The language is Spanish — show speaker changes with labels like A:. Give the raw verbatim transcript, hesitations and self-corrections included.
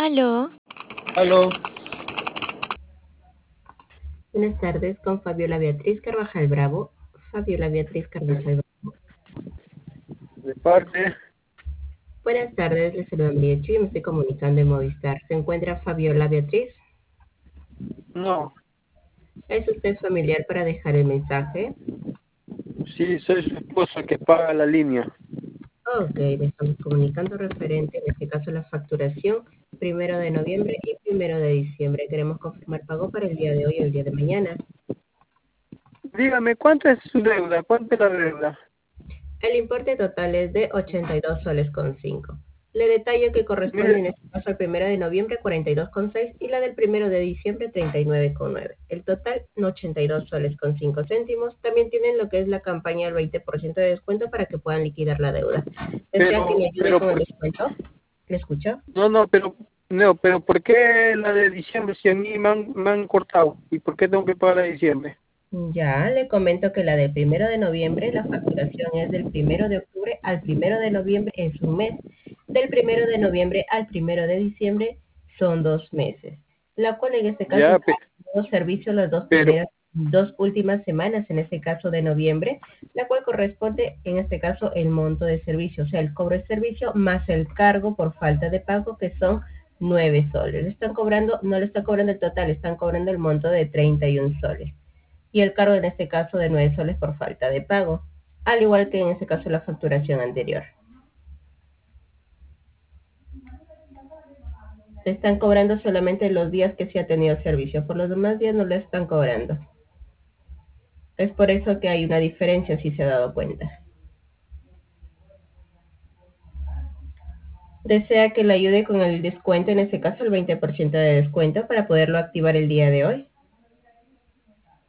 A: Aló,
B: Aló,
C: Buenas tardes, con Fabiola Beatriz Carvajal Bravo. Fabiola Beatriz
B: de,
C: Carvajal Bravo.
B: de parte,
C: Buenas tardes, les saluda María Chu y me estoy comunicando en Movistar. ¿Se encuentra Fabiola Beatriz?
B: no,
C: ¿Es usted familiar para dejar el mensaje?
B: sí, soy su esposo que paga la línea.
C: Ok, le estamos comunicando referente, en este caso, la facturación primero de noviembre y primero de diciembre. Queremos confirmar pago para el día de hoy o el día de mañana.
B: Dígame, ¿cuánto es su deuda? ¿Cuánto es la deuda?
C: El importe total es de ochenta y dos soles con cinco. Le detallo que corresponde
B: Mire,
C: en este caso al primero de noviembre cuarenta y dos con seis y la del primero de diciembre treinta y nueve con nueve. El total ochenta y dos soles con cinco céntimos. También tienen lo que es la campaña del veinte por ciento de descuento para que puedan liquidar la deuda. ¿Desea que
B: pero,
C: le ayude
B: pero,
C: con el
B: por-
C: descuento? ¿Le escucho?
B: no, no, pero, no, pero ¿por qué la de diciembre si a mí me han, me han cortado? ¿Y por qué tengo que pagar la de diciembre?
C: Ya le comento que la del primero de noviembre, la facturación es del primero de octubre al primero de noviembre, es un mes. Del primero de noviembre al primero de diciembre son dos meses. La cual en este caso
B: Ya,
C: está
B: pe-
C: dando servicio las dos
B: pero,
C: primeras, dos últimas semanas, en este caso de noviembre, la cual corresponde en este caso el monto de servicio, o sea, el cobro de servicio más el cargo por falta de pago que son nueve soles. Le están cobrando, no le están cobrando el total, le están cobrando el monto de treinta y un soles y el cargo en este caso de nueve soles por falta de pago, al igual que en este caso la facturación anterior. Se están cobrando solamente los días que se ha tenido servicio, por los demás días no le están cobrando. Es por eso que hay una diferencia si se ha dado cuenta. Desea que le ayude con el descuento, en este caso el veinte por ciento de descuento para poderlo activar el día de hoy.